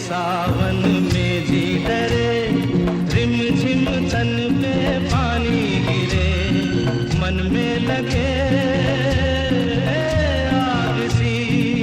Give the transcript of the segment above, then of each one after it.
सावन में जी डरे, रिम झिम तन पे पानी गिरे, मन में लगे आग सी।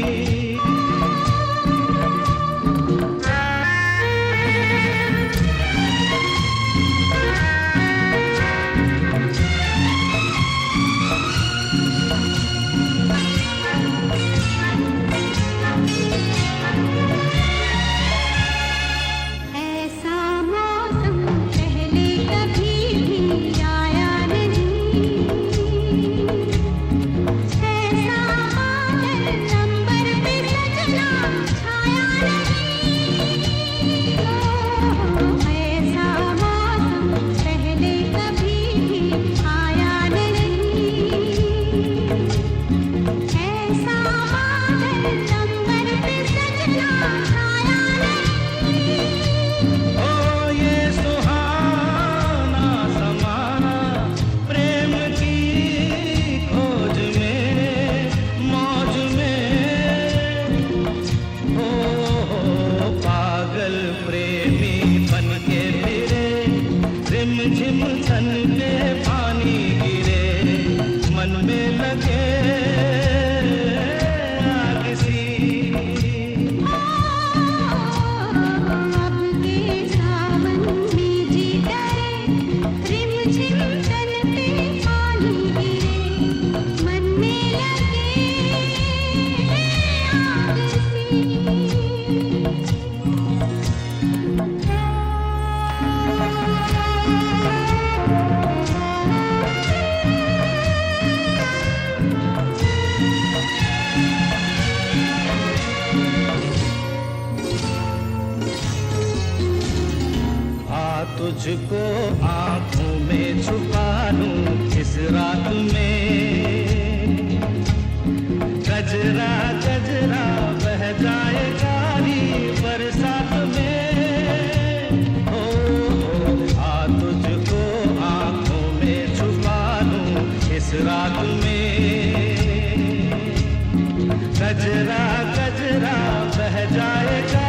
झिम तन पे पानी गिरे, मन में लगे आग सी। अब के सावन में जी डरे, रिम झिम तन पे पानी गिरे, मन में लगे आग सी। तुझको आंखों में छुपा लूं इस रात में, गजरा गजरा बह जाए कारी बरसात में। आ तुझको आंखों में छुपा लूं इस रात में, गजरा गजरा बह जाए कारी